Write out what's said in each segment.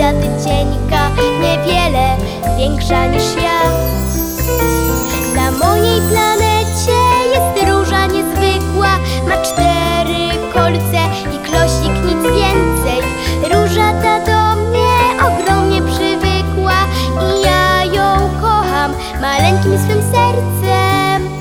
planetycieńka, niewiele większa niż ja. Na mojej planecie jest róża niezwykła, ma 4 kolce i klosik, nic więcej. Róża ta do mnie ogromnie przywykła i ja ją kocham maleńkim swym sercem.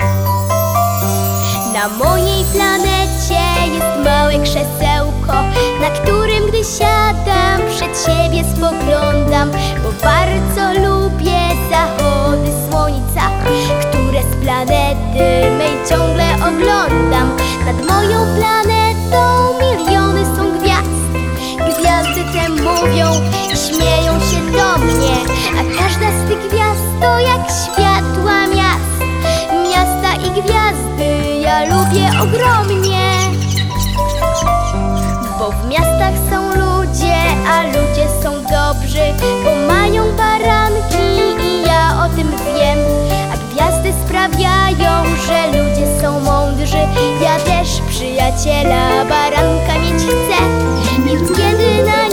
Na mojej planecie jest małe krzesełko, na którym gdy siadam, przed siebie spoglądam, bo bardzo lubię zachody słońca, które z planety mej ciągle oglądam. Nad moją planetą miliony są gwiazd. Gwiazdy te mówią i śmieją się do mnie, a każda z tych gwiazd to jak światła miast. Miasta i gwiazdy ja lubię ogromnie, bo w miastach są ludzie, a ludzie są dobrzy, bo mają baranki i ja o tym wiem. A gwiazdy sprawiają, że ludzie są mądrzy. Ja też przyjaciela baranka mieć chcę, więc kiedy na